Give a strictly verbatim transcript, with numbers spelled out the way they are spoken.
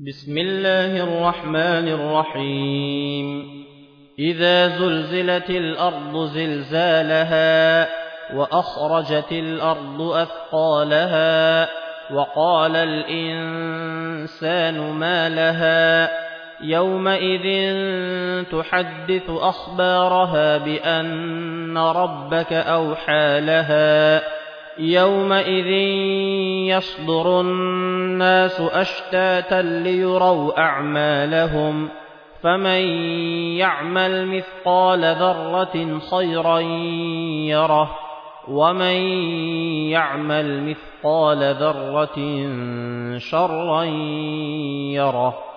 بسم الله الرحمن الرحيم إذا زلزلت الأرض زلزالها وأخرجت الأرض أثقالها وقال الإنسان ما لها يومئذ تحدث أخبارها بأن ربك أوحى لها يومئذ يصدر الناس أشتاتا ليروا أعمالهم فمن يعمل مثقال ذرة خيرا يره ومن يعمل مثقال ذرة شرا يره.